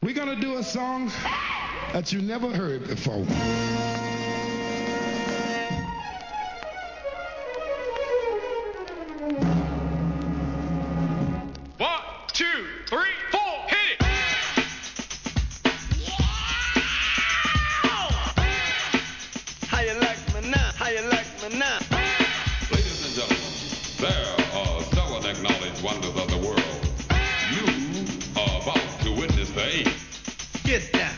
We're gonna do a song that you never heard before. One, two, three, four, hit it! How you like me now? How you like me now? Ladies and gentlemen, there are seven acknowledged wonders of the world. You are about to witness the eighth. Get down.